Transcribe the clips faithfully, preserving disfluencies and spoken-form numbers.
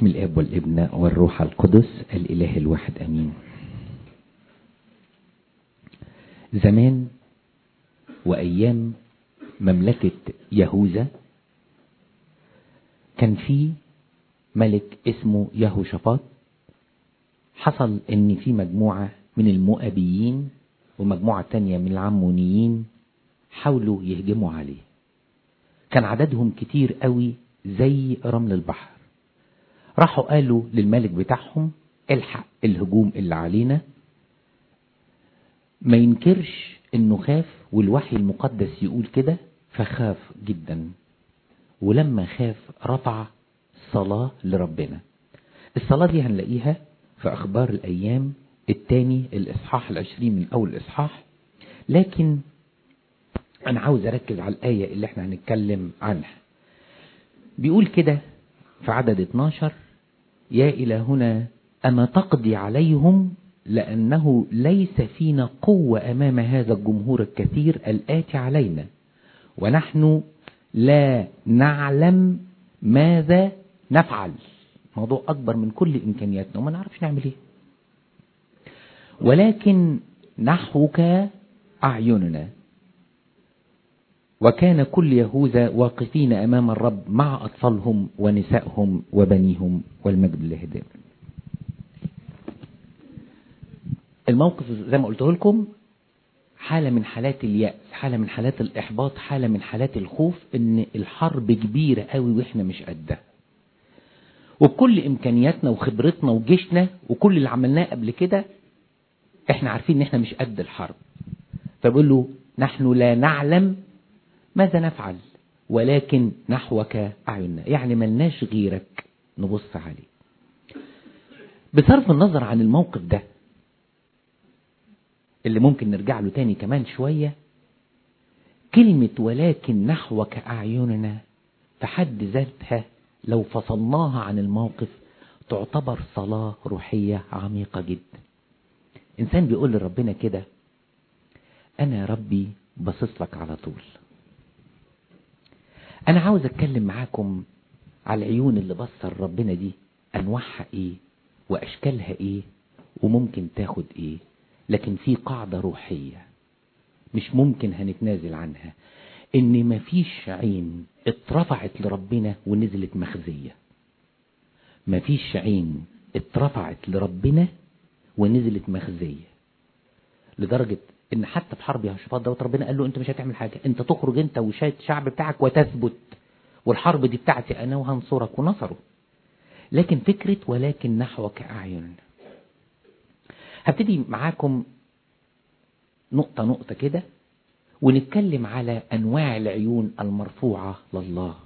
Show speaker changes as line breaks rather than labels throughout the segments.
باسم الاب والابن والروح القدس الاله الواحد امين. زمان وايام مملكة يهوذا كان في ملك اسمه يهوشافاط. حصل ان في مجموعة من المؤابيين ومجموعة تانية من العمونيين حاولوا يهجموا عليه. كان عددهم كتير قوي زي رمل البحر. راحوا قالوا للملك بتاعهم الحق الهجوم اللي علينا. ما ينكرش انه خاف، والوحي المقدس يقول كده، فخاف جدا. ولما خاف رفع صلاة لربنا. الصلاة دي هنلاقيها في أخبار الأيام الثاني الإصحاح العشرين من أول الإصحاح. لكن أنا عاوز أركز على الآية اللي احنا هنتكلم عنها. بيقول كده في عدد اتناشر: يا إلهنا أما تقضي عليهم لأنه ليس فينا قوة أمام هذا الجمهور الكثير الآتي علينا، ونحن لا نعلم ماذا نفعل. موضوع أكبر من كل إمكانياتنا وما نعرفش نعمل إيه. ولكن نحوك أعيننا. وكان كل يهوذا واقفين أمام الرب مع أطفالهم ونسائهم وبنيهم، والمجد لله دائما. الموقف زي ما قلته لكم حالة من حالات اليأس، حالة من حالات الإحباط، حالة من حالات الخوف إن الحرب كبيرة قوي وإحنا مش قدها، وبكل إمكانياتنا وخبرتنا وجيشنا وكل اللي عملناه قبل كده إحنا عارفين إن إحنا مش قد الحرب. فبقول له نحن لا نعلم ماذا نفعل ولكن نحوك أعيننا، يعني ملناش غيرك نبص عليه. بصرف النظر عن الموقف ده اللي ممكن نرجع له تاني كمان شوية، كلمة ولكن نحوك أعيننا في حد ذاتها لو فصلناها عن الموقف تعتبر صلاة روحية عميقة جدا. إنسان بيقول لربنا كده: أنا يا ربي بصص لك على طول. أنا عاوز أتكلم معاكم على العيون اللي بصر ربنا دي، أنواعها إيه وأشكالها إيه وممكن تاخد إيه. لكن في قاعدة روحية مش ممكن هنتنازل عنها، إن مفيش عين اترفعت لربنا ونزلت مخزية. مفيش عين اترفعت لربنا ونزلت مخزية. لدرجة ان حتى في حرب يهوشافاط دوت ربنا قال له انت مش هتعمل حاجة، انت تخرج انت والشعب بتاعك وتثبت، والحرب دي بتاعتي انا وهنصرك، ونصره. لكن فكرة ولكن نحوك اعين. هبتدي معاكم نقطة نقطة كده ونتكلم على انواع العيون المرفوعة لله.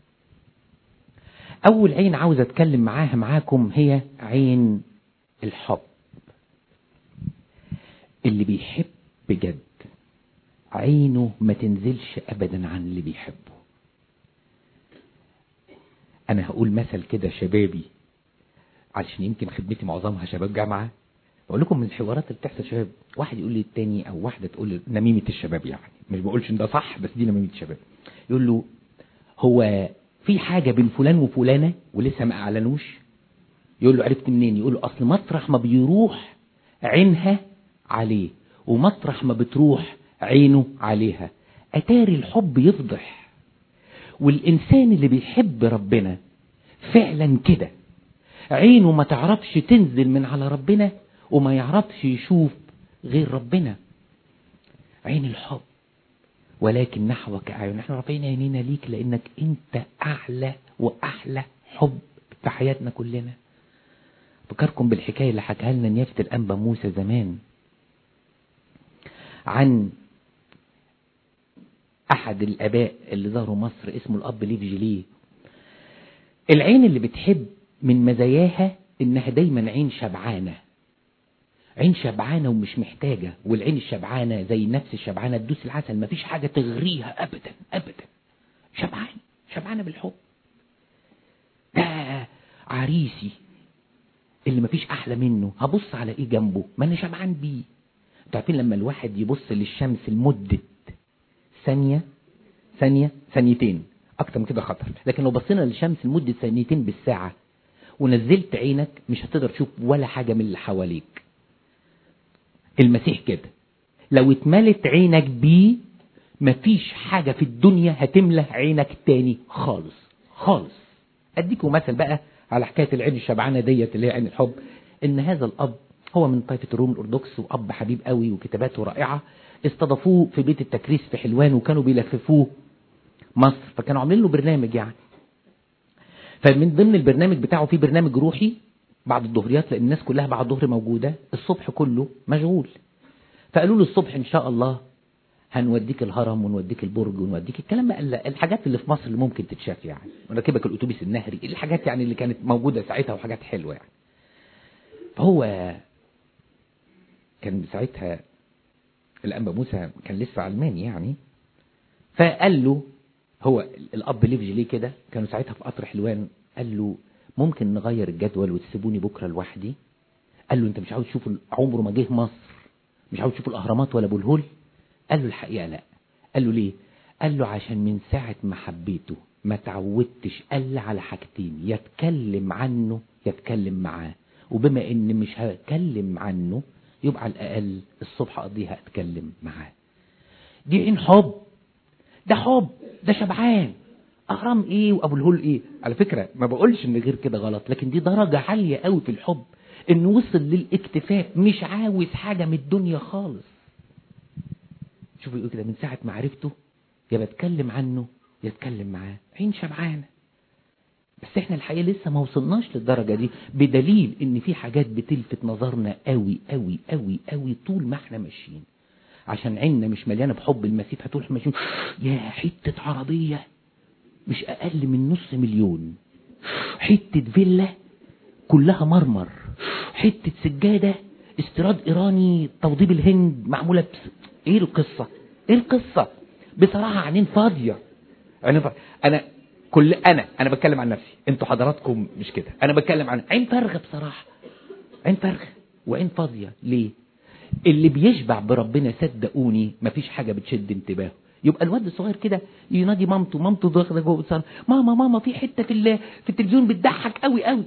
اول عين عاوز اتكلم معاها معاكم هي عين الحب. اللي بيحب بجد عينه ما تنزلش ابدا عن اللي بيحبه. انا هقول مثل كده شبابي علشان يمكن خدمتي معظمها شباب جامعة. بقول لكم من الحوارات اللي بتحصل شباب، واحد يقول لي التاني او واحدة تقول لي، نميمة الشباب يعني، مش بقولش ان ده صح بس دي نميمة الشباب. يقول له هو في حاجة بين فلان وفلانة ولسه ما اعلنوش؟ يقول له عرفت منين؟ يقول له اصل مطرح ما بيروح عينها عليه ومطرح ما بتروح عينه عليها. أتاري الحب يفضح. والإنسان اللي بيحب ربنا فعلا كده، عينه ما تعرفش تنزل من على ربنا وما يعرفش يشوف غير ربنا. عين الحب. ولكن نحوك أعين. نحن رافعين عينينا ليك لأنك أنت أعلى وأحلى حب في حياتنا كلنا. فكركم بالحكاية اللي حكاها لنا نيافة الأنبا موسى زمان عن أحد الآباء اللي ظهروا مصر اسمه الأب ليف جيليه. العين اللي بتحب من مزاياها إنها دايما عين شبعانة. عين شبعانة ومش محتاجة. والعين الشبعانة زي النفس الشبعانة تدوس العسل، مفيش حاجة تغريها أبدا أبدا. شبعانة شبعانة بالحب. ده عريسي اللي مفيش أحلى منه، هبص على إيه جنبه؟ ما أنا شبعان بيه. تعرفين لما الواحد يبص للشمس لمدة ثانية ثانية ثانيتين أكتر من كده خطر، لكن لو بصينا للشمس لمدة ثانيتين بالساعة ونزلت عينك مش هتقدر تشوف ولا حاجة من اللي حواليك. المسيح كده، لو اتملت عينك بيه مفيش حاجة في الدنيا هتملى عينك تاني خالص خالص. اديكم مثل بقى على حكاية العين الشبعانة ديت اللي هي عين الحب. ان هذا الاب هو من طائفة الروم الارثوذكس واب حبيب قوي وكتاباته رائعة. استضافوه في بيت التكريس في حلوان وكانوا بيلففوه مصر، فكانوا عاملين له برنامج يعني. فمن ضمن البرنامج بتاعه في برنامج روحي بعد الظهريات، لان الناس كلها بعد الظهر موجودة، الصبح كله مشغول. فقالوا له الصبح ان شاء الله هنوديك الهرم ونوديك البرج ونوديك الكلام بقى الحاجات اللي في مصر اللي ممكن تتشاف يعني، ونركبك الاتوبيس النهري، الحاجات يعني اللي كانت موجودة ساعتها وحاجات حلوة يعني. فهو كان ساعتها الأنبا موسى كان لسه علماني يعني، فقال له هو الأب ليفج ليه كده، كانوا ساعتها في قطر حلوان، قال له ممكن نغير الجدول وتسيبوني بكرة لوحدي؟ قال له انت مش عاوز تشوف، عمره ما جه مصر، مش عاوز تشوف الأهرامات ولا أبو الهول؟ قال له الحقيقة لا. قال له ليه؟ قال له عشان من ساعة ما حبيته ما تعودتش الا على حاجتين، يتكلم عنه يتكلم معاه، وبما ان مش هتكلم عنه يبقى على الاقل الصبح اقضيها اتكلم معاه. دي عين حب، ده حب، ده شبعان. اهرام ايه وابو الهول ايه؟ على فكرة ما بقولش ان غير كده غلط، لكن دي درجة عالية قوي في الحب، انه وصل للاكتفاء، مش عاوز حاجة من الدنيا خالص. شوفوا يقول كده من ساعة ما عرفته يا بتكلم عنه يتكلم معاه، عين شبعانة. بس احنا الحقيقة لسه ما وصلناش للدرجة دي، بدليل ان في حاجات بتلفت نظرنا قوي قوي قوي قوي طول ما احنا ماشيين، عشان عيننا مش مليانة بحب المسيح. هتقول ماشيين يا حتة عربية مش اقل من نص مليون، حتة فيلا كلها مرمر، حتة سجادة استيراد ايراني توضيب الهند معمولة بس. ايه القصة؟ ايه القصة؟ بصراحة عينين فاضية. عينين فاضية. انا كل انا انا بتكلم عن نفسي، انتوا حضراتكم مش كده، انا بتكلم عن عين فارغة بصراحة، عين فارغة وعين فاضية. ليه؟ اللي بيشبع بربنا صدقوني مفيش حاجة بتشد انتباهه. يبقى الواد الصغير كده ينادي مامته، مامته داخله جوه الصاله، ماما ماما في حته في في التلفزيون بتضحك قوي قوي.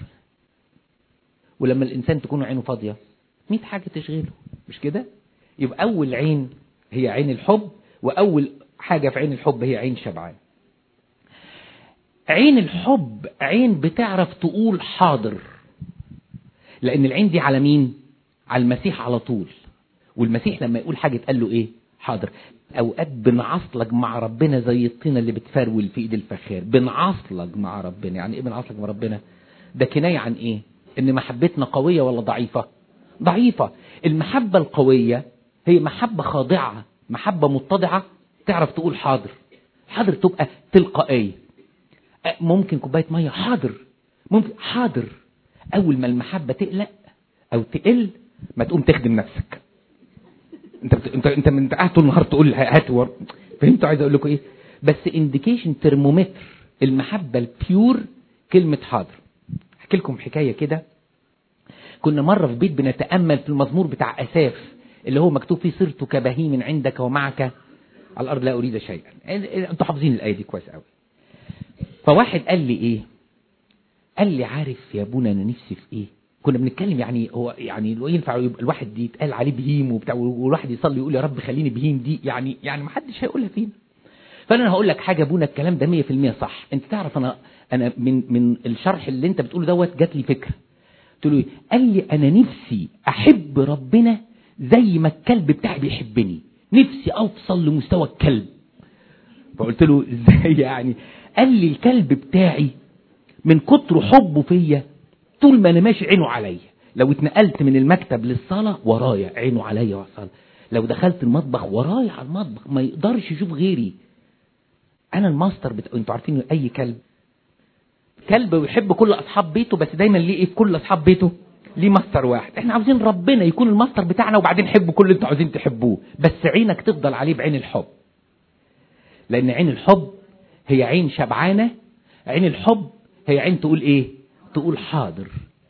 ولما الانسان تكون عينه فاضيه مية حاجه تشغله، مش كده؟ يبقى اول عين هي عين الحب، واول حاجه في عين الحب هي عين شبعان. عين الحب عين بتعرف تقول حاضر، لان العين دي على مين؟ على المسيح على طول. والمسيح لما يقول حاجه تقال له ايه؟ حاضر. اوقات بنعصلج مع ربنا زي الطينه اللي بتفرول في ايد الفخار، بنعصلج مع ربنا. يعني ايه بنعصلج مع ربنا؟ ده كنايه عن ايه؟ ان محبتنا قويه ولا ضعيفه؟ ضعيفه. المحبه القويه هي محبه خاضعه، محبه متضعه، تعرف تقول حاضر. حاضر تبقى تلقائيه. ممكن كوبايه ميه حاضر، ممكن حاضر. اول ما المحبه تقلق او تقل ما تقوم تخدم نفسك. انت بت... انت انت من قاعد طول النهار تقول هات ور... فهمتوا عايز اقول لكم ايه؟ بس انديكيشن ترمومتر المحبه البيور كلمه حاضر. احكي لكم حكايه كده. كنا مره في بيت بنتامل في المزمور بتاع اساف اللي هو مكتوب فيه صرت كبهيم عندك ومعك على الارض لا اريد شيئا. انتوا حافظين الايه دي كويس قوي. فواحد قال لي ايه؟ قال لي عارف يا ابونا انا نفسي في ايه؟ كنا بنتكلم يعني هو يعني لو ينفع الواحد يتقال عليه بهيم وبتاع، والواحد يصلي يقول يا رب خليني بهيم، دي يعني يعني ما حدش هيقولها فينا. فانا هقول لك حاجه ابونا، الكلام ده مية في المية صح. انت تعرف انا انا من من الشرح اللي انت بتقوله دوت جات لي فكره. قلت له ايه؟ قال لي انا نفسي احب ربنا زي ما الكلب بتاعي بيحبني، نفسي اوصل لمستوى الكلب. فقلت له ازاي يعني؟ قال لي الكلب بتاعي من كتر حبه فيا طول ما انا ماشي عينه عليا، لو اتنقلت من المكتب للصاله ورايا عينه عليا وصل، لو دخلت المطبخ ورايا على المطبخ، ما يقدرش يشوف غيري. انا الماستر بت... انتوا عارفين اي كلب كلب ويحب كل اصحاب بيته، بس دايما ليه ايه؟ كل اصحاب بيته ليه ماستر واحد. احنا عاوزين ربنا يكون الماستر بتاعنا، وبعدين حبوا كل اللي انتوا عاوزين تحبوه، بس عينك تفضل عليه بعين الحب، لان عين الحب هي عين شبعانه. عين الحب هي عين تقول ايه؟ تقول حاضر.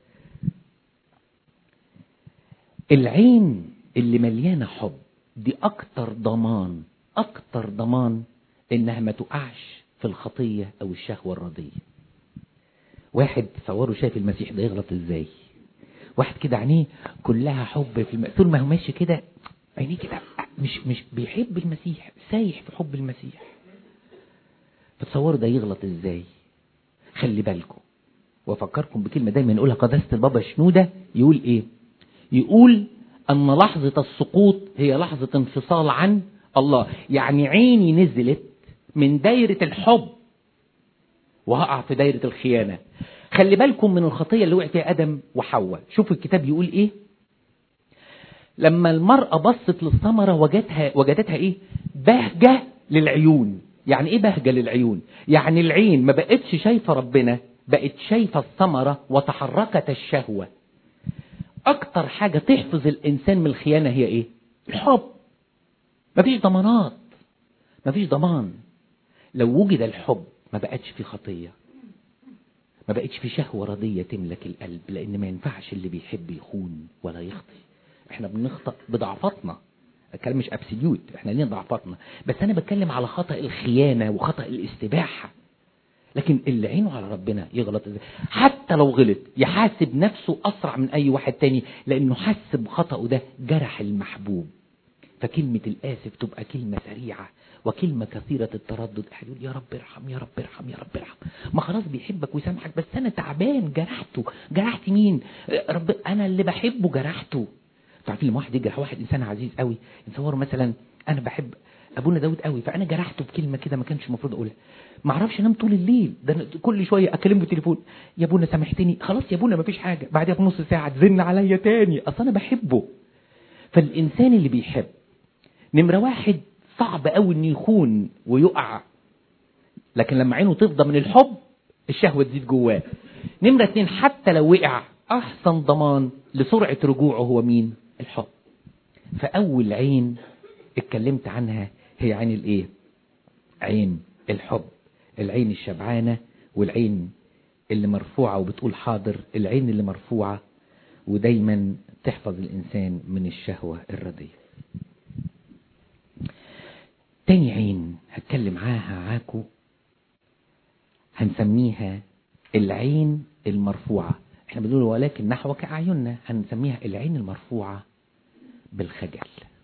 العين اللي مليانه حب دي اكتر ضمان، اكتر ضمان انها ما تقعش في الخطيه او الشهوه الرديه. واحد تصوروا شايف المسيح ده يغلط ازاي؟ واحد كده عينيه كلها حب في الم... طول ما هو ماشي كده عينيه كده مش مش بيحب المسيح، سايح في حب المسيح. فتصوروا ده يغلط ازاي؟ خلي بالكم، وافكركم بكلمة دايما نقولها قداسة البابا شنودة، يقول ايه؟ يقول ان لحظة السقوط هي لحظة انفصال عن الله. يعني عيني نزلت من دايرة الحب وهقع في دايرة الخيانة. خلي بالكم من الخطية اللي وقع فيها آدم وحواء. شوفوا الكتاب يقول ايه؟ لما المرأة بصت للثمرة وجدتها وجدتها ايه؟ بهجة للعيون. يعني ايه بهجة للعيون؟ يعني العين ما بقتش شايفة ربنا، بقت شايفة الثمرة وتحركت الشهوة. اكتر حاجة تحفظ الانسان من الخيانة هي ايه؟ الحب. مفيش ضمانات، مفيش ضمان. لو وجد الحب ما بقتش في خطية، ما بقتش في شهوة رضية تملك القلب، لان ما ينفعش اللي بيحب يخون ولا يخطي. احنا بنخطأ بضعفاتنا، الكلام مش ابسوليوت، احنا لينا ضعفاتنا، بس انا بتكلم على خطأ الخيانة وخطأ الاستباحة. لكن اللي عينه على ربنا يغلط ازاي؟ حتى لو غلط يحاسب نفسه اسرع من اي واحد تاني، لانه حس بخطأه ده جرح المحبوب. فكلمة الآسف تبقى كلمة سريعة وكلمة كثيرة التردد. احد يقول يا رب ارحم يا رب ارحم يا رب ارحم. ما خلاص بيحبك ويسامحك، بس انا تعبان جرحته. جرحت مين؟ رب، انا اللي بحبه جرحته. تعرفين لما واحد يجرح واحد انسان عزيز قوي، نصور مثلا انا بحب ابونا داود قوي، فانا جرحته بكلمه كده ما كانش المفروض اقولها. ما اعرفش انام طول الليل، ده كل شويه اكلمه بالتليفون، يا ابونا سامحتني، خلاص يا ابونا ما فيش حاجه، بعدها بنص ساعه تزن عليا تاني، اصل انا بحبه. فالانسان اللي بيحب نمره واحد صعب قوي انه يخون ويقع، لكن لما عينه تفضى من الحب الشهوه تزيد جواه. نمره اتنين، حتى لو وقع احسن ضمان لسرعه رجوعه هو مين؟ الحب. فاول عين اتكلمت عنها هي عين الايه؟ عين الحب. العين الشبعانة والعين اللي مرفوعة وبتقول حاضر، العين اللي مرفوعة ودايما تحفظ الإنسان من الشهوة الرديئة. تاني عين هتكلم معاها عاكو هنسميها العين المرفوعة. احنا بنقول ولكن نحوك أعيننا، هنسميها العين المرفوعة بالخجل.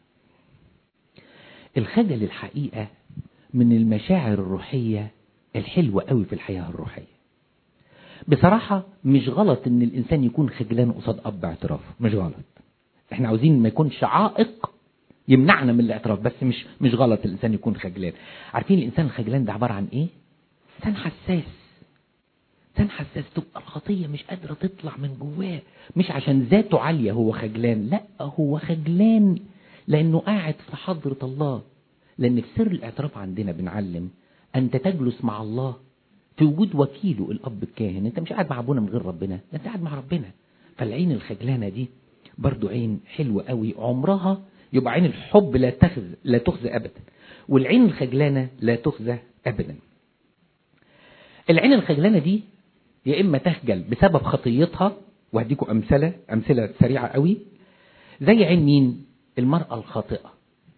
الخجل الحقيقة من المشاعر الروحية الحلوة قوي في الحياة الروحية. بصراحة مش غلط ان الانسان يكون خجلان قصاد اب اعترافه، مش غلط. احنا عاوزين ما يكونش عائق يمنعنا من الاعتراف، بس مش مش غلط الانسان يكون خجلان. عارفين الانسان الخجلان ده عبارة عن ايه؟ انسان حساس. انسان حساس تبقى الخطية مش قادرة تطلع من جواه، مش عشان ذاته عالية هو خجلان، لا هو خجلان لانه قاعد في حضرة الله. لأن في سر الاعتراف عندنا بنعلم أنت تجلس مع الله في وجود وكيله الأب الكاهن. أنت مش قاعد مع أبونا من غير ربنا، أنت قاعد مع ربنا. فالعين الخجلانة دي برضو عين حلوة قوي، عمرها يبقى عين الحب لا تخزى لا تخزى أبدا، والعين الخجلانة لا تخزى أبدا. العين الخجلانة دي يا إما تخجل بسبب خطيتها، وهديكم أمثلة أمثلة سريعة قوي. زي عين مين؟ المرأة الخاطئة.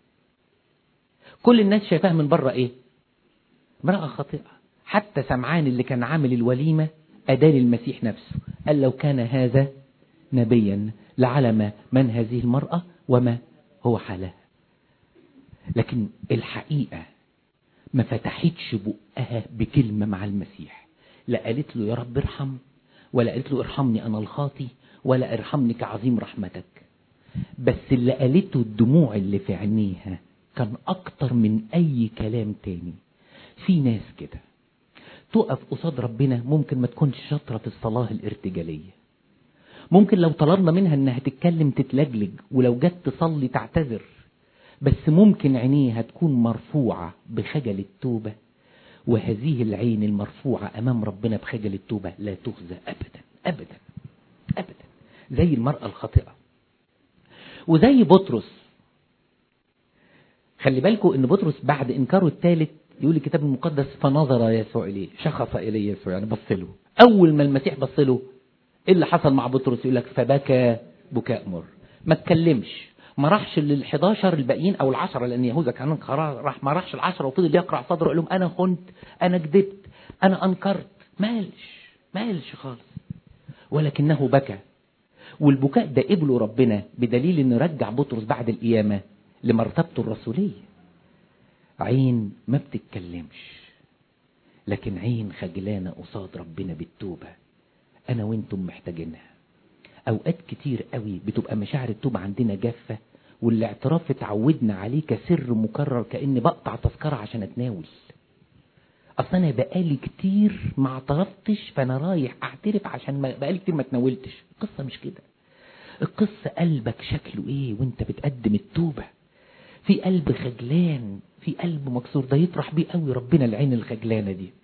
كل الناس شايفاها من بره ايه؟ امرأة خاطئة. حتى سمعان اللي كان عامل الوليمة أدان المسيح نفسه، قال لو كان هذا نبيا لعلم من هذه المرأة وما هو حالها. لكن الحقيقة ما فتحتش بقها بكلمة مع المسيح، لا قالت له يا رب ارحم، ولا قالت له ارحمني أنا الخاطي، ولا ارحمني كعظيم رحمتك. بس اللي قالته الدموع اللي في عينيها كان أكتر من أي كلام تاني. في ناس كده تقف قصاد ربنا ممكن ما تكونش شاطرة في الصلاة الارتجالية، ممكن لو طلبنا منها انها تتكلم تتلجلج، ولو جت تصلي تعتذر، بس ممكن عينيها تكون مرفوعة بخجل التوبة. وهذه العين المرفوعة أمام ربنا بخجل التوبة لا تخزى أبدا أبدا أبدا، زي المرأة الخاطئة. وزي بطرس، خلي بالكم ان بطرس بعد انكاره الثالث يقول الكتاب المقدس فنظر يسوع اليه، شخص اليه يسوع، يعني بص له. اول ما المسيح بص له ايه اللي حصل مع بطرس؟ يقول لك فبكى بكاء مر. ما اتكلمش، ما راحش للحداشر الباقيين او العشرة، لان يهوذا كان راح، ما راحش العشرة وفضل يقرع صدره وقال لهم انا خنت، انا كذبت، انا انكرت. مالش ما قالش خالص، ولكنه بكى. والبكاء ده قبله ربنا بدليل انه رجع بطرس بعد القيامة لمرتبته الرسولية. عين ما بتتكلمش، لكن عين خجلانة قصاد ربنا بالتوبة. انا وانتم محتاجينها. اوقات كتير قوي بتبقى مشاعر التوبة عندنا جافة، والاعتراف اتعودنا عليه كسر مكرر، كأني بقطع تذكرة عشان اتناول. اصلا انا بقالي كتير ما اعترفتش، فانا رايح اعترف عشان ما بقالي كتير ما اتناولتش. القصة مش كده. القصة قلبك شكله ايه وانت بتقدم التوبة. في قلب خجلان، في قلب مكسور، ده يطرح بيه قوي ربنا العين الخجلانة دي.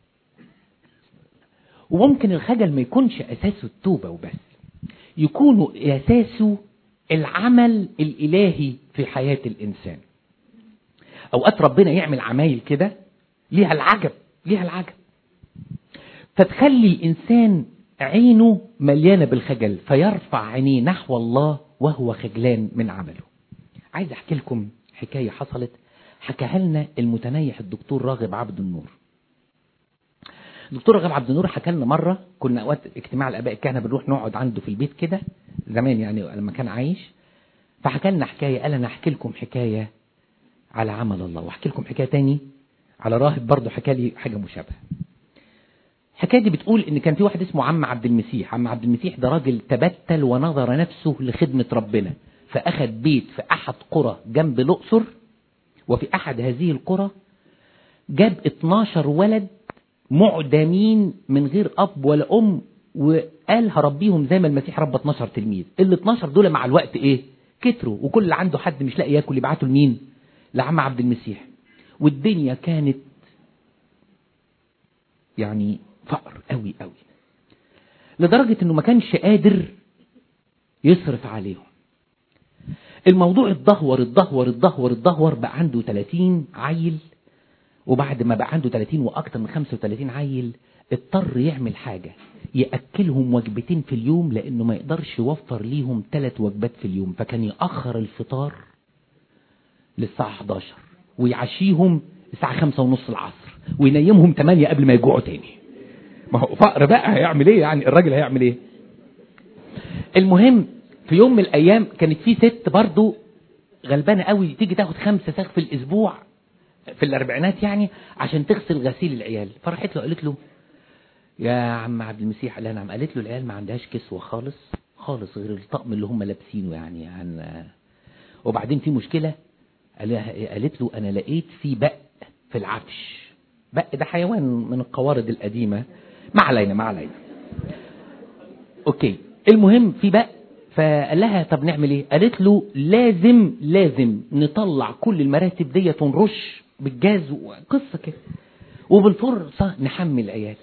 وممكن الخجل ما يكونش اساسه التوبة وبس، يكون اساسه العمل الالهي في حياة الانسان. اوقات ربنا يعمل عمايل كده ليها العجب، ليها العجب، فتخلي الانسان عينه مليانة بالخجل، فيرفع عينيه نحو الله وهو خجلان من عمله. عايز احكي لكم حكاية حصلت، حكاها لنا المتنيح الدكتور راغب عبد النور. الدكتور راغب عبد النور حكى لنا مرة، كنا وقت اجتماع الاباء الكهنة بنروح نقعد عنده في البيت كده زمان يعني لما كان عايش، فحكى لنا حكاية. قال انا احكي لكم حكاية على عمل الله، واحكي لكم حكاية تاني على راهب برضه حكى لي حاجة مشابهة. الحكاية دي بتقول ان كان في واحد اسمه عم عبد المسيح. عم عبد المسيح ده راجل تبتل ونظر نفسه لخدمة ربنا، فاخذ بيت في احد قرى جنب الاقصر، وفي احد هذه القرى جاب اتناشر ولد معدمين من غير اب ولا ام، وقال هربيهم زي ما المسيح ربى اتناشر تلميذ. ال اتناشر دول مع الوقت ايه كتروا، وكل اللي عنده حد مش لاقي ياكل يبعته لمين؟ لعم عبد المسيح. والدنيا كانت يعني فقر قوي قوي، لدرجة انه ما كانش قادر يصرف عليهم. الموضوع اتدهور اتدهور اتدهور اتدهور بقى عنده تلاتين عيل، وبعد ما بقى عنده تلاتين واكتر من خمسة وتلاتين عيل اضطر يعمل حاجة يأكلهم وجبتين في اليوم، لانه ما يقدرش يوفر ليهم ثلاث وجبات في اليوم. فكان يأخر الفطار للساعة حداشر ويعشيهم الساعة خمسة ونص العصر وينيمهم تمانية قبل ما يجوعوا تاني. ما هو فقر بقى، هيعمل ايه يعني الراجل؟ هيعمل ايه؟ المهم في يوم من الايام كانت في ست برضو غلبانة قوي تيجي تاخد خمسة ساغ في الاسبوع في الاربعينات يعني عشان تغسل غسيل العيال. فرحت له قالت له يا عم عبد المسيح. قال لها نعم. قالت له العيال ما عندهاش كسوة خالص خالص غير الطقم اللي هم لابسينه يعني عن... وبعدين في مشكلة. قالت له انا لقيت في بق في العفش. بق ده حيوان من القوارض القديمة، ما علينا ما علينا اوكي. المهم في بق، فقال لها طب نعمل ايه؟ قالت له لازم لازم نطلع كل المراتب دي ونرش بالجاز وقصة كده، وبالفرصة نحمل عيال.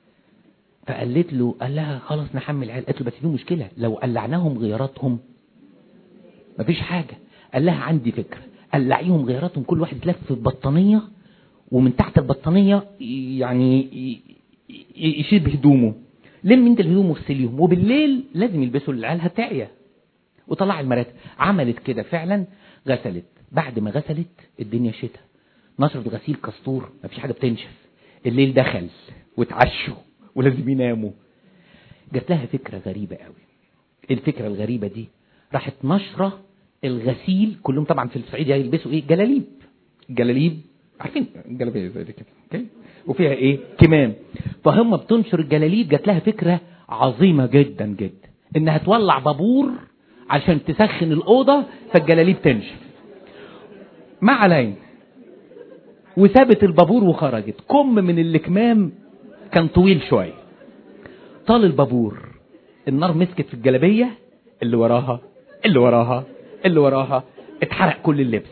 فقالت له قال لها خلاص نحمل عيال. قالت له بس في مشكلة، لو قلعناهم غياراتهم مفيش حاجة. قال لها عندي فكرة، قلعيهم غياراتهم كل واحد يتلف في بطانية، ومن تحت البطانية يعني يشيل بهدومه، لم انت الهدوم وغسليهم، وبالليل لازم يلبسوا العيال هتعيا. وطلع المراتب. عملت كده فعلا، غسلت. بعد ما غسلت الدنيا شتاء، نشرت غسيل كستور مفيش حاجة بتنشف. الليل دخل وتعشوا ولازم يناموا. جات لها فكرة غريبة قوي. الفكرة الغريبة دي راحت نشرة الغسيل كلهم. طبعا في الصعيد يلبسوا ايه؟ جلاليب. جلاليب عارفين جلابيه زي كده اوكي، وفيها ايه؟ كمام. فهم بتنشر الجلاليب. جات لها فكرة عظيمة جدا جدا، انها تولع بابور عشان تسخن الأوضة فالجلاليب تنشف. ما علينا. وسابت البابور وخرجت. كم من الكمام كان طويل شوية، طال البابور، النار مسكت في الجلابية اللي وراها اللي وراها اللي وراها، اتحرق كل اللبس.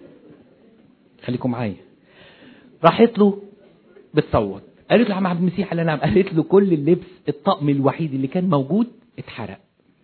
خليكم معايا. راحت له بتصوت، قالت له عم عبد المسيح. قال نعم. قالت له كل اللبس، الطقم الوحيد اللي كان موجود اتحرق.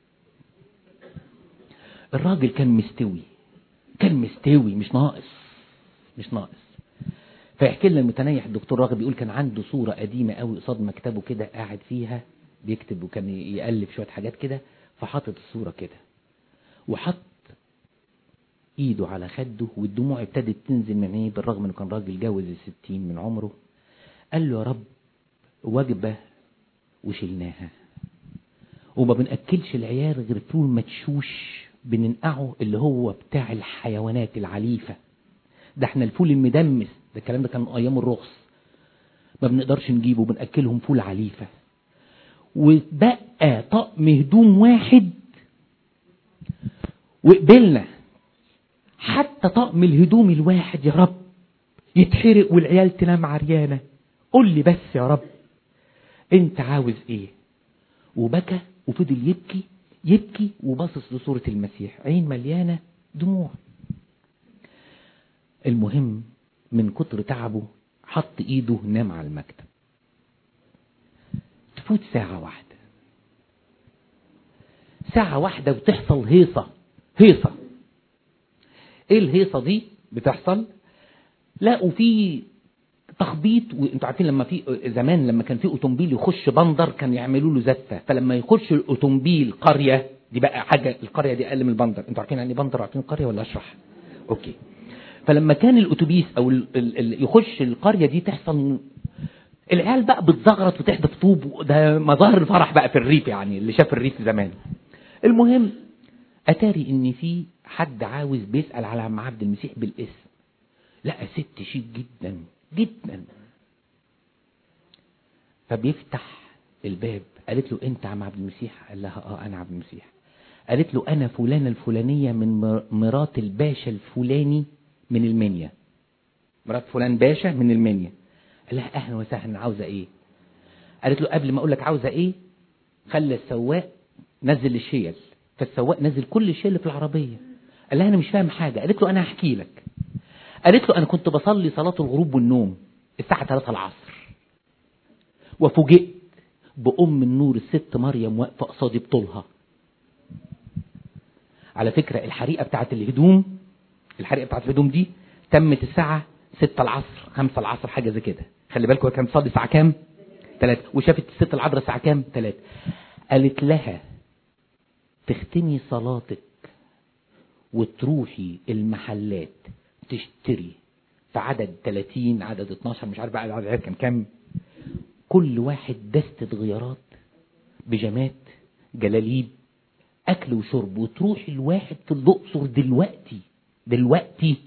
الراجل كان مستوي، كان مستوي مش ناقص مش ناقص. فيحكي لنا المتنيح الدكتور راغب، بيقول كان عنده صورة قديمة قوي قصاد مكتبه كده، قاعد فيها بيكتب وكان يقلب شوية حاجات كده، فحطت الصورة كده وحط ايده على خده، والدموع ابتدت تنزل من عينيه بالرغم انه كان راجل جاوز الستين من عمره. قال له يا رب وجبة وشلناها. وما بنأكلش العيال غير فول مدشوش بننقعه اللي هو بتاع الحيوانات العليفة. ده احنا الفول المدمس ده الكلام ده كان ايام الرخص ما بنقدرش نجيبه، بنأكلهم فول عليفة. وبقى طقم هدوم واحد وقبلنا حتى طقم الهدوم الواحد يا رب يتحرق والعيال تنام عريانة. قل لي بس يا رب انت عاوز ايه؟ وبكى وفضل يبكي يبكي وباصص لصورة المسيح، عين مليانة دموع. المهم من كتر تعبه حط ايده نام على المكتب. تفوت ساعة واحدة ساعة واحدة وتحصل هيصة هيصة. ايه الهيصة دي بتحصل؟ لقوا في تخبيط. وانتوا عارفين لما في زمان لما كان في اوتومبيل يخش بندر كان يعملوا له زفة، فلما يخش الاوتومبيل قرية دي بقى حاجة، القرية دي اقل من البندر. انتوا عارفين يعني بندر؟ عارفين القرية ولا اشرح؟ اوكي. فلما كان الاتوبيس او ال ال يخش القرية دي تحصل العيال بقى بتزغرط وتحدف طوب. ده مظاهر الفرح بقى في الريف، يعني اللي شاف الريف زمان. المهم اتاري ان في حد عاوز بيسأل على عم عبد المسيح بالاسم. لقى ست شيك جدا جدا، فبيفتح الباب. قالت له انت عم عبد المسيح؟ قال لها اه انا عبد المسيح. قالت له انا فلانة الفلانية من مرات الباشا الفلاني من المنيا. مرات فلان باشا من المنيا. قال لها اهلا وسهلا، عاوزة ايه؟ قالت له قبل ما اقول لك عاوزة ايه خلى السواق نزل الشيل. فالسواق نزل كل الشيل في العربية. قال لها انا مش فاهم حاجة. قالت له انا هحكي لك. قالت له انا كنت بصلي صلاة الغروب والنوم الساعة ثلاثة العصر، وفوجئت بأم النور الست مريم واقفة قصادي بطولها. على فكرة الحريقة بتاعت الهدوم الحريقة بتاعت الهدوم دي تمت الساعة ستة العصر خمسة العصر حاجة زي كده. خلي بالكوا كان صادي الساعة كام؟ ثلاثة. وشافت الست العذراء الساعة كام؟ ثلاثة. قالت لها تختمي صلاتك وتروحي المحلات تشتري في عدد ثلاثين عدد اتناشر مش عارف بقى العدد كان كام، كل واحد دستة غيارات بيجامات جلاليب اكل وشرب، وتروحي الواحد في الاقصر دلوقتي دلوقتي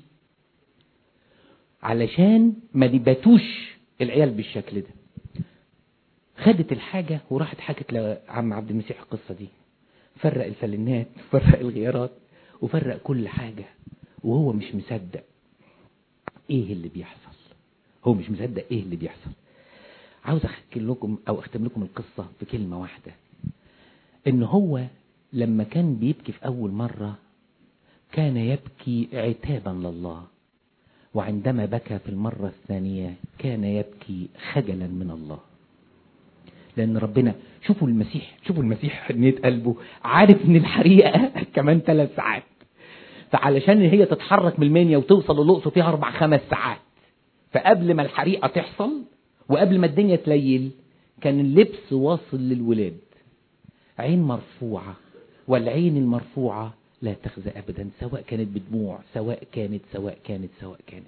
علشان ما نباتوش العيال بالشكل ده. خدت الحاجة وراحت حكت لعم عبد المسيح القصة دي. فرق الفلنات فرق الغيارات وفرق كل حاجة، وهو مش مصدق ايه اللي بيحصل. هو مش مصدق ايه اللي بيحصل. عاوز احكي لكم او اختم لكم القصة في كلمة واحدة. ان هو لما كان بيبكي في اول مرة كان يبكي عتابا لله، وعندما بكى في المرة الثانية كان يبكي خجلا من الله. لان ربنا شوفوا المسيح شوفوا المسيح حنية قلبه، عارف ان الحريقة كمان ثلاث ساعات، فعلشان هي تتحرك من المنيا وتوصل للأقصر فيها اربع خمس ساعات. فقبل ما الحريقة تحصل وقبل ما الدنيا تليل كان اللبس واصل للولاد. عين مرفوعة، والعين المرفوعة لا تخزى أبدا، سواء كانت بدموع سواء كانت سواء كانت سواء كانت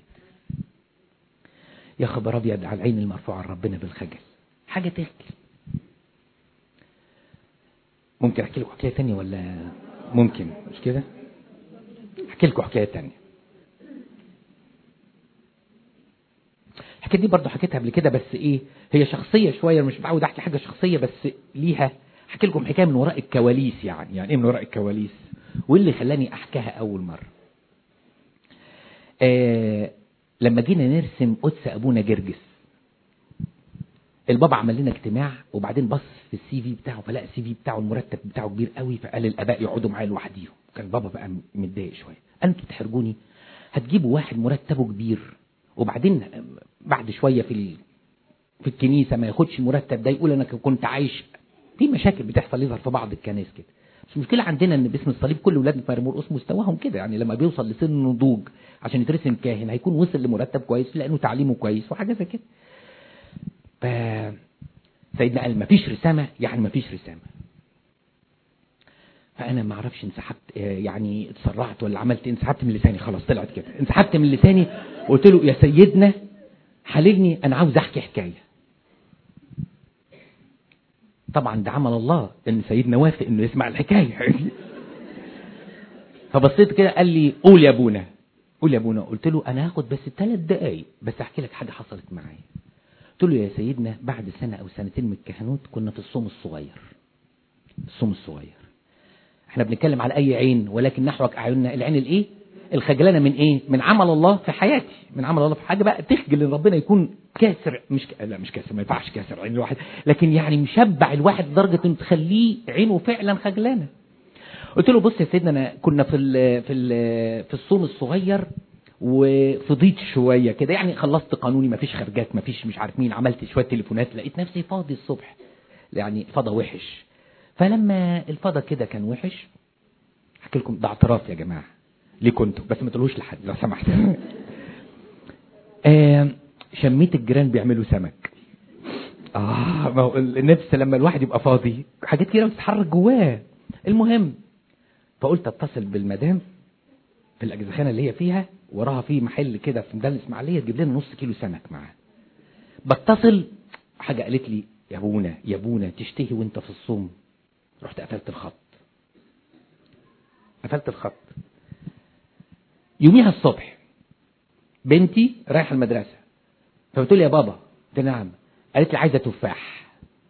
يا خبر أبيض على العين المرفوعة ربنا بالخجل. حاجة تحكي. ممكن أحكي لكم حكاية تانية ولا ممكن مش كده؟ أحكي لكم حكاية تانية. الحكاية دي برضو حكيتها قبل كده، بس إيه هي شخصية شوية، مش بعود أحكي حاجة شخصية بس ليها. أحكي لكم حكاية من وراء الكواليس. يعني يعني إيه من وراء الكواليس؟ واللي خلاني أحكيها أول مرة. آه لما جينا نرسم قدس أبونا جرجس، البابا عمل لنا اجتماع وبعدين بص في السي في بتاعه فلقى السي في بتاعه المرتب بتاعه كبير قوي، فقال الآباء يقعدوا معايا لوحديهم. كان البابا بقى متضايق شوية. قال انتوا بتحرجوني؟ هتجيبوا واحد مرتبه كبير وبعدين بعد شوية في في الكنيسة ما ياخدش المرتب ده يقول انا كنت عايش. في مشاكل بتحصل يظهر في بعض الكنائس كده. بس المشكلة عندنا ان باسم الصليب كل ولاد مرمرقس مستواهم كده، يعني لما بيوصل لسن النضوج عشان يترسم كاهن هيكون وصل لمرتب كويس لانه تعليمه كويس وحاجة زي كده. ف سيدنا قال مفيش رسامة، يعني مفيش رسامة. فانا ما اعرفش انسحبت يعني اتسرعت ولا عملت انسحبت من لساني، خلاص طلعت كده انسحبت من لساني وقلت له يا سيدنا حللني انا عاوز احكي حكايه. طبعا ده عمل الله ان سيدنا وافق انه يسمع الحكايه. فبصيت كده قال لي قول يا ابونا، قول يا ابونا. قلت له انا هاخد بس ثلاث دقايق بس احكي لك حاجه حصلت معايا. قلت له يا سيدنا بعد سنه او سنتين من الكهنوت كنا في الصوم الصغير. الصوم الصغير احنا بنتكلم على اي عين، ولكن نحوك اعيننا العين الايه الخجلانه من ايه؟ من عمل الله في حياتي، من عمل الله في حاجه بقى تخجل ان ربنا يكون كاسر، مش ك... لا مش كاسر، ما ينفعش كاسر عين الواحد، لكن يعني مشبع الواحد لدرجه ان تخليه عينه فعلا خجلانه. قلت له بص يا سيدنا انا كنا في ال في ال في الصوم الصغير وفضيت شويه كده، يعني خلصت قانوني، ما فيش خرجات، ما فيش مش عارف مين، عملت شويه تليفونات، لقيت نفسي فاضي الصبح، يعني فضا وحش. فلما الفضا كده كان وحش، احكي لكم ده اعتراف يا جماعه ليه كنتوا، بس ما تقولوش لحد لو سمحت. آه شميت الجيران بيعملوا سمك. اه ما هو النفس لما الواحد يبقى فاضي حاجات كتيره بتتحرك جواه. المهم فقلت اتصل بالمدام في الاجزخانه اللي هي فيها، وراها في محل كده في ميدان الاسماعيليه تجيب لنا نص كيلو سمك معاه. بتصل حاجه قالت لي يا ابونا يا ابونا تشتهي وانت في الصوم. رحت قفلت الخط، قفلت الخط. يوميها الصبح بنتي رايحه المدرسه، فقلت لي يا بابا، قلت نعم. قالت لي عايزه تفاح.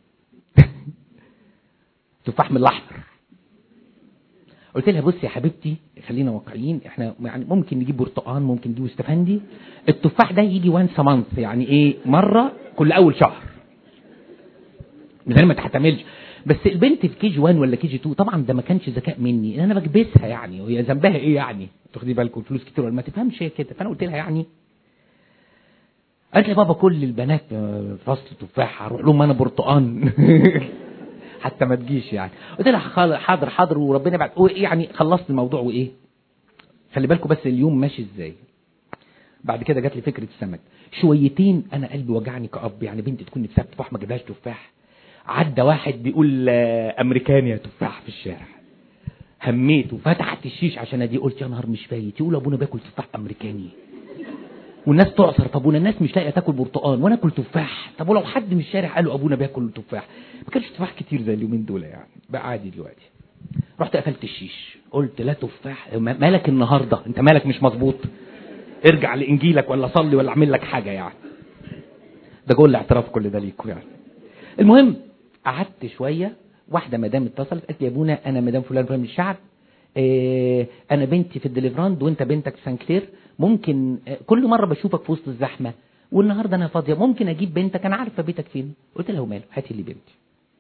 تفاح من الاحمر. قلت لها بصي يا حبيبتي خلينا واقعيين، احنا يعني ممكن نجيب برتقان، ممكن نجيب استفندي، التفاح ده يجي وانس مانث، يعني ايه مره كل اول شهر، من غير ما تعتملش. بس البنت في كي جي واحد ولا كي جي اتنين طبعا ده ما كانش ذكاء مني ان انا بكبسها، يعني وهي ذنبها ايه يعني؟ تاخدي بالكم فلوس كتير ولا ما تفهمش هي كده. فانا قلت لها يعني، قالت لي بابا كل البنات فصل تفاح هروح لهم انا برتقان. حتى ما تجيش يعني. قلت لها حاضر حاضر وربنا بعد يعني خلصت الموضوع. وايه خلي بالكم بس اليوم ماشي ازاي. بعد كده جات لي فكره السمك شويتين، انا قلبي وجعني كأب، يعني بنتي تكون نفسها تفاح ما جابهاش تفاح. عدى واحد بيقول امريكاني يا تفاح في الشارع، هميت وفتحت الشيش عشان ادي، قلت يا نهار مش فايت، يقول ابونا باكل تفاح امريكاني والناس تعصر. طب الناس مش لاقيه تاكل برتقان وانا اكل تفاح. طب ولو حد من الشارع قالوا ابونا بياكل تفاح، ما كانش تفاح كتير زي اليومين دول يعني، بقى عادي دلوقتي. رحت قفلت الشيش، قلت لا تفاح، مالك النهارده انت مالك مش مظبوط، ارجع لانجيلك ولا صلي ولا اعمل لك حاجه يعني. ده جول الاعتراف كل ده ليكوا يعني. المهم قعدت شويه، واحده مدام اتصلت قالت لي يا ابونا انا مدام فلان فلان من الشعب، اه انا بنتي في الدليفراند وانت بنتك في سانكلير، ممكن اه كل مره بشوفك في وسط الزحمه والنهارده انا فاضيه، ممكن اجيب بنتك، انا عارفه بيتك فين. قلت لها وماله هاتي لي بنتي.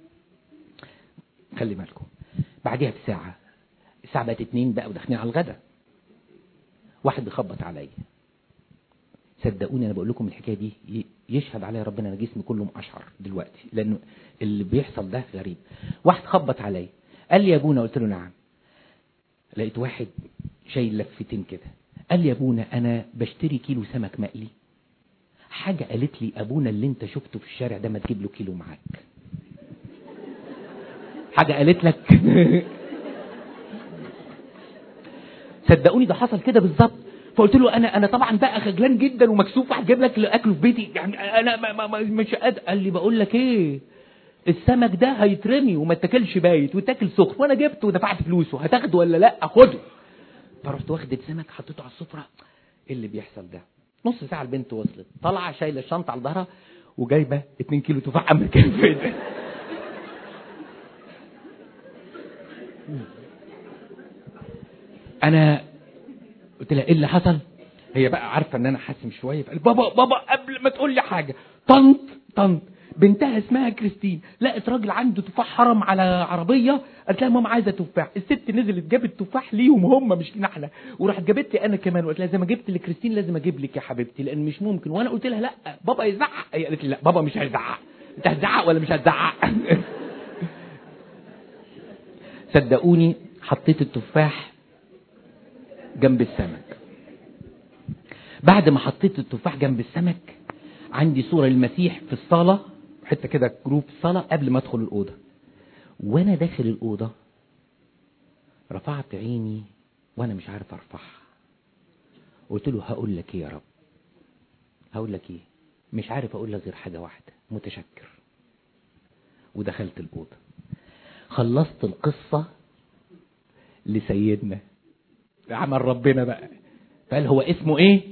خلي بالكم بعديها بساعه، الساعه بقت اتنين بقى وداخلين على الغدا، واحد بيخبط عليا. صدقوني انا بقول لكم الحكايه دي يشهد عليا ربنا، انا جسمي كله مقشعر دلوقتي لانه اللي بيحصل ده غريب. واحد خبط عليا قال لي يا ابونا، قلت له نعم. لقيت واحد شايل لفتين كده، قال لي يا ابونا انا بشتري كيلو سمك مقلي. حاجه قالت لي ابونا اللي انت شفته في الشارع ده ما تجيب له كيلو معاك. حاجه قالت لك. صدقوني ده حصل كده بالظبط. فقلت له انا انا طبعا بقى خجلان جدا ومكسوف، هجيب لك اكله في بيتي يعني، انا ما ما مش قادر. قال لي بقول لك ايه، السمك ده هيترمي وما اتاكلش بايت وتاكل سخن، وانا جبته ودفعت فلوسه، هتاخده ولا لا؟ خده. فرحت واخد السمك حطيته على السفره. ايه اللي بيحصل ده؟ نص ساعه البنت وصلت، طالعه شايله الشنطه على ظهرها وجايبه اتنين كيلو تفاح امريكاني في ايدها. انا قلت لها ايه اللي حصل؟ هي بقى عارفه ان انا حاسم شويه، فقال بابا بابا قبل ما تقول لي حاجه، طنط طنط بنتها اسمها كريستين لقت راجل عنده تفاح حرم على عربيه، قالت لها ماما عايزه تفاح. الست نزلت جابت تفاح ليهم هم مش لينا احنا، وراحت جابت لي انا كمان، وقالت لها زي ما جبت لكريستين لازم اجيب لك يا حبيبتي لان مش ممكن. وانا قلت لها لا بابا يزعق. هي قالت لي لا بابا مش هيزعق، انت هتزعق ولا مش هتزعق؟ صدقوني حطيت التفاح جنب السمك. بعد ما حطيت التفاح جنب السمك عندي صورة للمسيح في الصالة، حتى كده جروب في الصالة قبل ما ادخل الأوضة. وانا داخل الأوضة رفعت عيني وانا مش عارف ارفعها، قلت له هقول لك ايه يا رب، هقول لك ايه؟ مش عارف اقول لك غير حاجة واحدة، متشكر. ودخلت الأوضة. خلصت القصة لسيدنا، عمل ربنا بقى، فقال هو اسمه ايه؟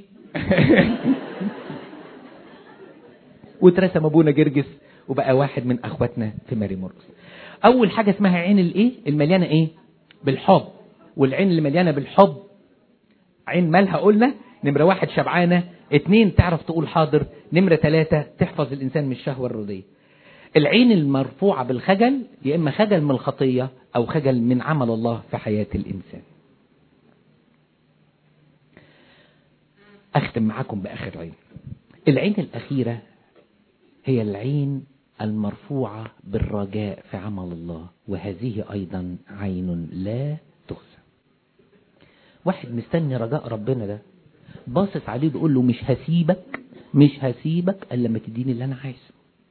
واترسم ابونا جرجس وبقى واحد من اخواتنا في ماري مرقس. اول حاجة اسمها عين الايه؟ المليانة ايه؟ بالحب. والعين اللي مليانة بالحب عين مالها قلنا؟ نمرة واحد شبعانة، اتنين تعرف تقول حاضر، نمرة ثلاثة تحفظ الانسان من الشهوة الرديئة. العين المرفوعة بالخجل يا اما خجل من الخطية او خجل من عمل الله في حياة الانسان. اختم معاكم باخر عين. العين الاخيرة هي العين المرفوعة بالرجاء في عمل الله، وهذه ايضا عين لا تخزى. واحد مستني رجاء ربنا ده، باصص عليه بيقول له مش هسيبك مش هسيبك الا لما تديني اللي انا عايزه.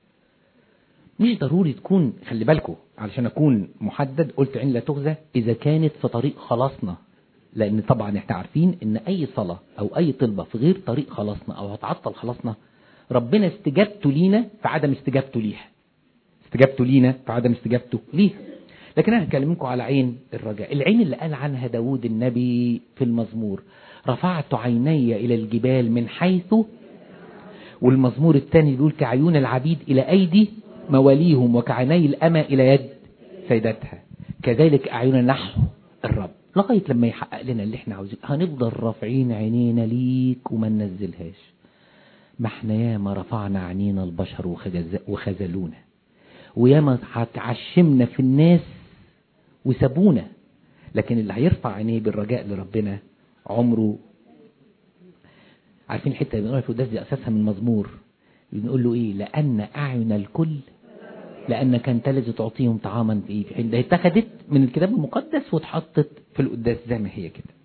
مش ضروري تكون، خلي بالكم علشان اكون محدد قلت عين لا تخزى اذا كانت في طريق خلاصنا، لان طبعا احنا عارفين ان اي صلاة او اي طلبة في غير طريق خلاصنا او هتعطل خلاصنا ربنا استجابته لينا في عدم استجابته ليها، استجابته لينا في عدم استجابته ليها. لكن انا هكلمكم على عين الرجاء، العين اللي قال عنها داود النبي في المزمور رفعت عيني الى الجبال من حيث، والمزمور الثاني بيقول كعيون العبيد الى ايدي مواليهم وكعيني الأمة إلى يد سيدتها كذلك أعيننا نحو الرب، لغاية لما يحقق لنا اللي احنا عاوزين. هنفضل رافعين عينينا ليك وما ننزلهاش. ما احنا ياما رفعنا عينينا البشر وخذلونا، وياما هتعشمنا في الناس وسابونا، لكن اللي هيرفع عينيه بالرجاء لربنا عمره. عارفين الحتة اللي بنقولها في القداس دي أساسها من مزمور، بنقول له ايه؟ لأن أعين الكل لأنك أنت الذي تعطيهم طعاما في حين. ده اتخذت من الكتاب المقدس واتحطت في القداس زي ما هي كده.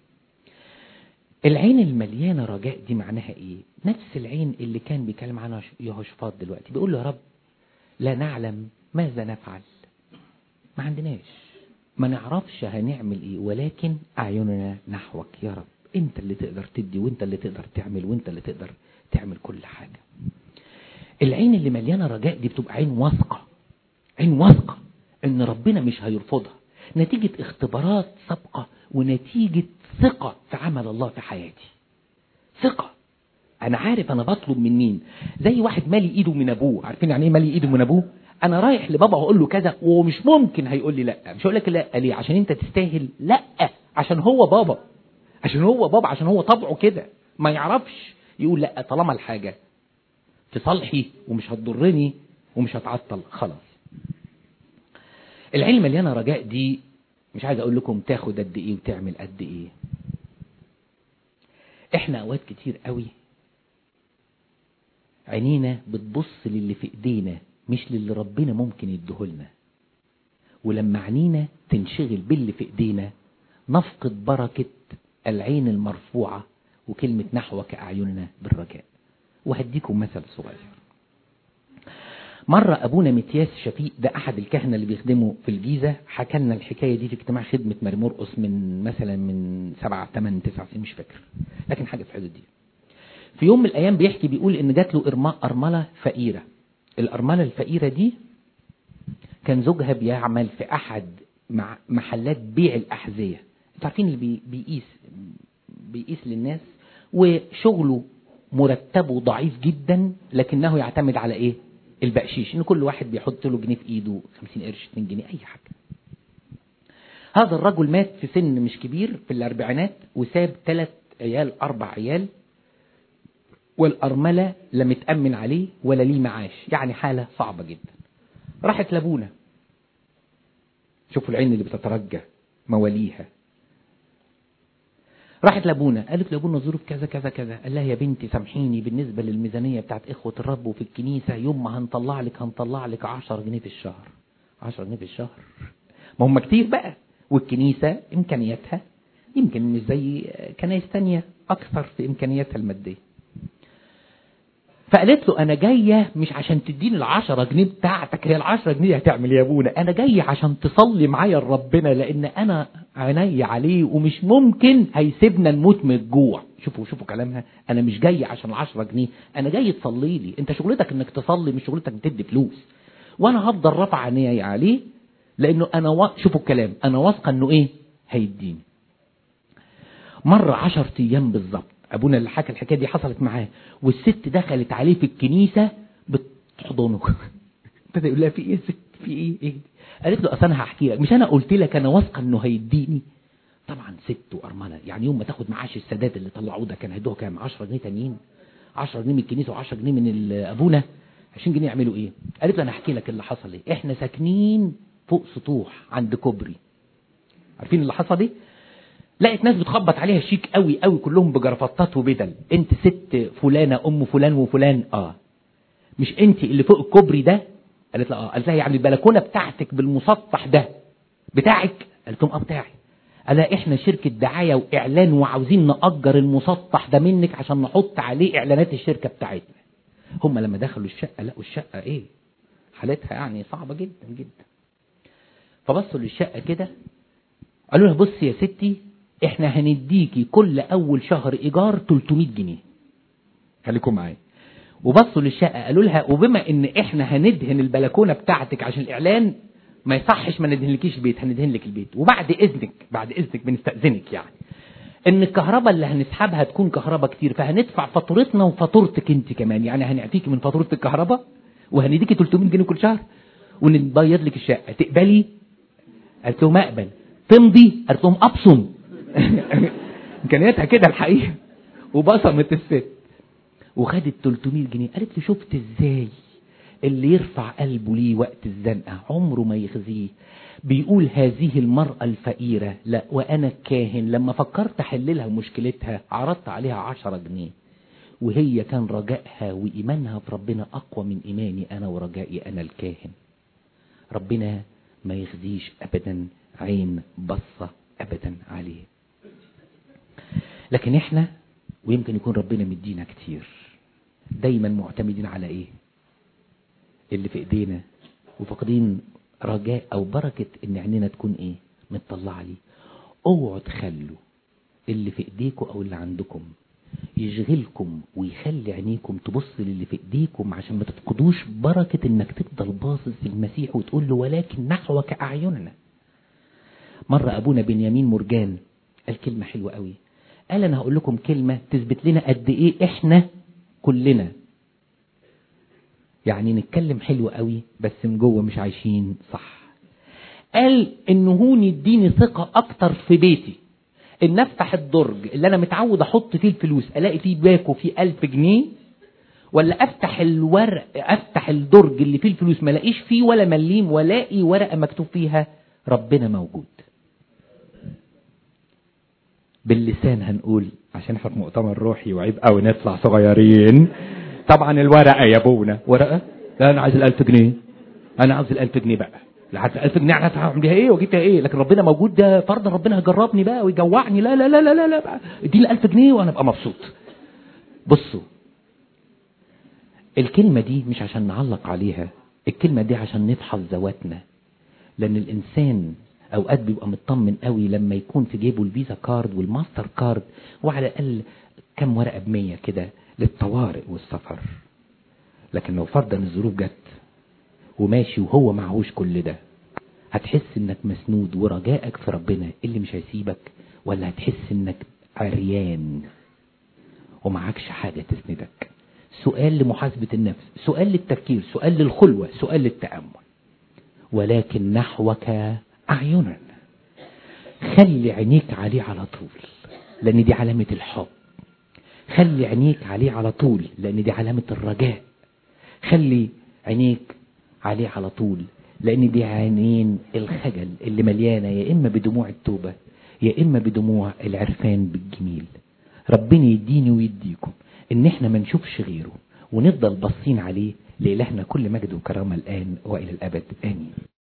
العين المليانة رجاء دي معناها ايه؟ نفس العين اللي كان بيكلم عنها يهوشافاط دلوقتي، بيقول له يا رب لا نعلم ماذا نفعل، ما عندناش، ما نعرفش هنعمل ايه، ولكن أعيننا نحوك يا رب، انت اللي تقدر تدي وانت اللي تقدر تعمل وانت اللي تقدر تعمل كل حاجة. العين اللي مليانة رجاء دي بتبقى عين واثقة، عين واثقة ان ربنا مش هيرفضها نتيجة اختبارات سابقة ونتيجة ثقة في عمل الله في حياتي. ثقة، انا عارف انا بطلب من مين. زي واحد مالي ايده من ابوه، عارفين يعني ايه مالي ايده من ابوه؟ انا رايح لبابا هقول له كذا ومش ممكن هيقول لي لا. مش هقول لك لا ليه عشان انت تستاهل، لا عشان هو بابا، عشان هو بابا عشان هو طبعه كده ما يعرفش يقول لا طالما الحاجة في صالحي ومش هتضرني ومش هتعطل خلاص. العين مليانة رجاء دي مش عايز اقول لكم تاخد قد ايه وتعمل قد ايه. احنا اوقات كتير قوي عينينا بتبص للي في ايدينا مش للي ربنا ممكن يديهولنا، ولما عينينا تنشغل باللي في ايدينا نفقد بركة العين المرفوعة وكلمة نحوك أعيننا بالرجاء. وهديكم مثل صغير. مرة أبونا متياس شفيق ده أحد الكهنة اللي بيخدموا في الجيزة حكى لنا الحكاية دي في اجتماع خدمة ماري مرقس من مثلا من سبعة ثمان تسعة سنين مش فاكر، لكن حاجة في حدود دي. في يوم من الأيام بيحكي بيقول إن جات له أرملة فقيرة. الأرملة الفقيرة دي كان زوجها بيعمل في أحد محلات بيع الأحذية. انتوا عارفين اللي بيقيس بيقيس للناس، وشغله مرتبه ضعيف جدا لكنه يعتمد على ايه؟ البقشيش، ان كل واحد بيحط له جنيه في ايده، خمسين قرش، اتنين جنيه، اي حاجة. هذا الرجل مات في سن مش كبير في الاربعينات وساب ثلاث عيال اربع عيال، والارملة لا متأمن عليه ولا ليه معاش، يعني حالة صعبة جدا. راحت لابونا، شوفوا العين اللي بتترجى مواليها. راحت لابونا قالت لابونا ظروف كذا كذا كذا. قال لها يا بنتي سامحيني بالنسبة للميزانية بتاعت إخوة الرب وفي الكنيسة يوم ما هنطلع لك هنطلع لك عشرة جنيه في الشهر. عشرة جنيه في الشهر ما هم كتير بقى، والكنيسة إمكانياتها يمكن مش زي كنايس تانية أكثر في إمكانياتها المادية. فقالت له أنا جاية مش عشان تديني العشرة جنيه بتاعتك، هي العشرة جنيه هتعمل يا أبونا، أنا جاية عشان تصلي معايا لربنا لأن أنا عيني عليه ومش ممكن هيسيبنا نموت من الجوع. شوفوا شوفوا كلامها، أنا مش جاية عشان العشرة جنيه، أنا جاي تصلي لي، أنت شغلتك إنك تصلي مش شغلتك تدي فلوس. وانا هفضل رافع عيني عليه، لانه انا و... شوفوا الكلام، انا واثقه انه ايه هيديني. مره عشر ايام بالظبط ابونا اللي حكى الحكايه دي حصلت معاه، والست دخلت عليه في الكنيسه بتحضنه. ابتدى يقول لها في ايه يا ست، في ايه ايه؟ قالت له اصل انا هحكي لك، مش انا قلت لك انا واثقه انه هيديني. طبعا ست وارمله، يعني يوم ما تاخد معاش السداد اللي طلعوه ده كان هيدوها كام؟ عشرة جنيه تانيين، عشرة جنيه من الكنيسه وعشرة جنيه من ابونا، عشرين جنيه يعملوا ايه؟ قالت له انا هحكي لك اللي حصل ايه. احنا ساكنين فوق سطوح عند كوبري، عارفين اللي حصل ايه؟ لقيت ناس بتخبط عليها شيك قوي قوي كلهم بجرافطات وبدل. انت ست فلانه ام فلان وفلان؟ اه. مش انت اللي فوق الكوبري ده؟ قالت لها اه. قالت لها يعني البلكونه بتاعتك بالمسطح ده بتاعك؟ قالت لهم اه بتاعي. قال لها احنا شركه دعايه واعلان وعاوزين نأجر المسطح ده منك عشان نحط عليه اعلانات الشركه بتاعتنا. هم لما دخلوا الشقه لقوا الشقه ايه حالتها يعني صعبه جدا جدا. فبصوا للشقه كده قالوا لها بصي يا ستي احنا هنديكي كل اول شهر ايجار تلتمية جنيه، خليكم معايا. وبصوا للشقه قالوا لها وبما ان احنا هندهن البلكونه بتاعتك عشان الاعلان ما يصحش ما ندهنلكيش البيت، هندهن لك البيت وبعد اذنك بعد اذنك بنستاذنك يعني ان الكهرباء اللي هنسحبها تكون كهرباء كتير، فهندفع فاتورتنا وفاتورتك انت كمان، يعني هنعطيكي من فاتوره الكهرباء وهنديكي تلتمية جنيه كل شهر ونبيض لك الشقه. تقبلي؟ قالت لهم اقبل. تمضي؟ قالت لهم ابصم. امكانياتها كده الحقيقه. وبصمت الست وخدت تلتمية جنيه. قالت له شفت ازاي اللي يرفع قلبه ليه وقت الزنقه عمره ما يخزيه. بيقول هذه المرأة الفقيرة لا وانا كاهن لما فكرت احللها مشكلتها عرضت عليها عشرة جنيه، وهي كان رجائها وايمانها في ربنا اقوى من ايماني انا ورجائي انا الكاهن. ربنا ما يخزيش ابدا عين بصة ابدا عليه. لكن احنا ويمكن يكون ربنا مدينا كتير دايما معتمدين على ايه اللي في ايدينا وفاقدين رجاء او بركة ان عيننا تكون ايه متطلعة ليه. اوعوا تخلوا اللي في ايديكم او اللي عندكم يشغلكم ويخلي عينيكم تبص للي في ايديكم عشان ما تفقدوش بركة انك تفضل باصص للمسيح وتقول له ولكن نحوك اعيننا. مرة ابونا بنيامين مرجان قال كلمة حلوة قوي. قال انا هقول لكم كلمة تثبت لنا قد ايه احنا كلنا يعني نتكلم حلو قوي بس من جوه مش عايشين صح. قال انه هون يديني ثقة اكتر في بيتي ان افتح الدرج اللي انا متعود احط فيه الفلوس الاقي فيه باكو فيه الف جنيه، ولا افتح الورق افتح الدرج اللي فيه الفلوس ما لاقيش فيه ولا مليم ولاقي ورقة مكتوب فيها ربنا موجود. باللسان هنقول عشان احنا في مؤتمر روحي وعيب قوي نطلع صغيرين. طبعا الورقة يا ابونا ورقة؟ لا انا عايز الالف جنيه، انا عاوز الالف جنيه بقى. لحد الالف جنيه انا هعمل بيها ايه واجيب بيها ايه؟ لكن ربنا موجود ده فرضا ربنا هيجربني بقى ويجوعني. لا لا لا لا لا, لا بقى اديني الالف جنيه وانا ابقى مبسوط. بصوا الكلمة دي مش عشان نعلق عليها، الكلمة دي عشان نفحص ذواتنا. لان الانسان اوقات بيبقى مطمن قوي لما يكون في جيبه الفيزا كارد والماستر كارد وعلى الاقل كم ورقة بمية كده للطوارئ والسفر. لكن لو فرضا الظروف جت وماشي وهو معهوش كل ده هتحس انك مسنود ورجائك في ربنا اللي مش هيسيبك، ولا هتحس انك عريان ومعكش حاجة تسندك؟ سؤال لمحاسبة النفس، سؤال للتفكير، سؤال للخلوة، سؤال للتأمل. ولكن نحوك أعينا، خلي عينيك عليه على طول لأن دي علامة الحب. خلي عينيك عليه على طول لأن دي علامة الرجاء. خلي عينيك عليه على طول لأن دي عينين الخجل اللي مليانة يا إما بدموع التوبة يا إما بدموع العرفان بالجميل. ربنا يديني ويديكم إن إحنا ما نشوفش غيره ونفضل باصين عليه. لإلهنا كل مجد وكرامة الآن وإلى الأبد آمين.